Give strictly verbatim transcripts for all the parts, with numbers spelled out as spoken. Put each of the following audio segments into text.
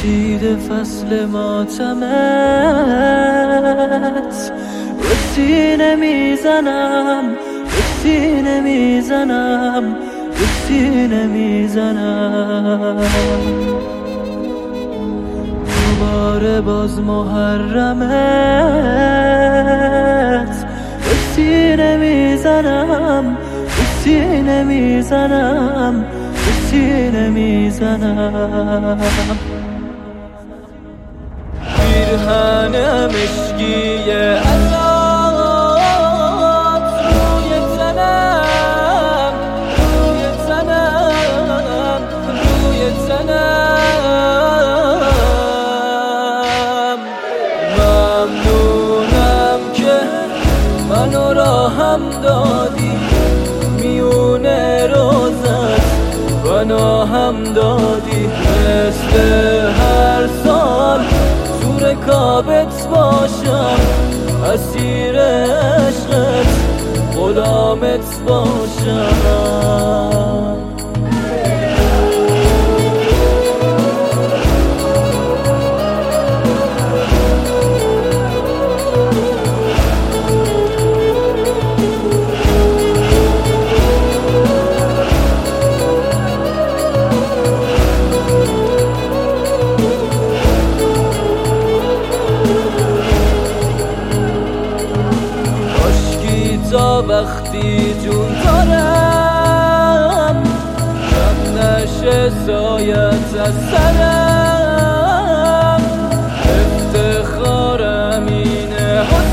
رسیده فصل ماتمت، به سینه میزنم، به سینه میزنم، به سینه میزنم. دوباره باز محرمت، به سینه میزنم، به سینه میزنم، به سینه میزنم. پیرهن مشکی عذاب روی تنم، روی تنم، روی تنم. ممنونم که منو راهم دادی، میونه روزت پناهم دادی. مثل هر سال زور کابت باشم، اسیر عشقت غلامت باشم. تا وقتی جون دارم کم نشه سایت از سرم. افتخارم اینه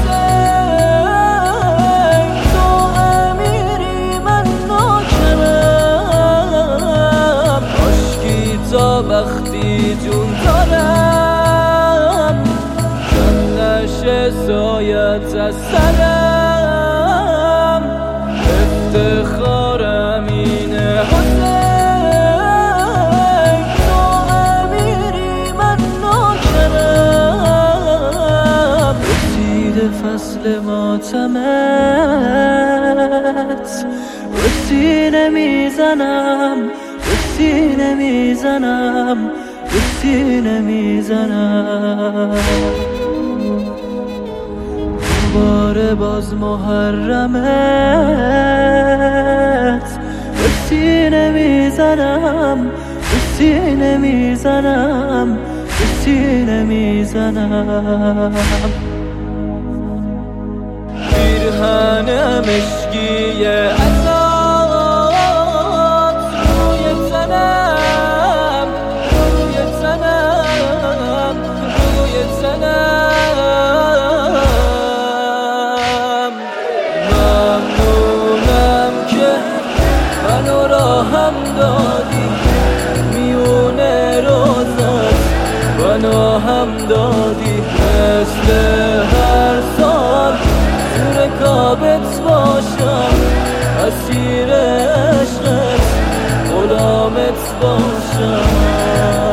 حسین، تو امیری من نوکرم. کاشکی تا وقتی جون دارم کم نشه سایت از سرم. افتخارم اینه حسین، تو امیری من نوکرم. رسیده فصل ماتمت، به سینه میزنم، به سینه میزنم، به سینه میزنم. دوباره باز محرمت، به سینه میزنم، به سینه میزنم، به سینه میزنم. پیرهن مشکی عذاب روی تنم، روی تنم، روی تنم. ممنونم که منو راهم دادی، میونه روزت پناهم دادی. مثل هر سال زور کابت باشم، اسیر عشقت غلامت باشم.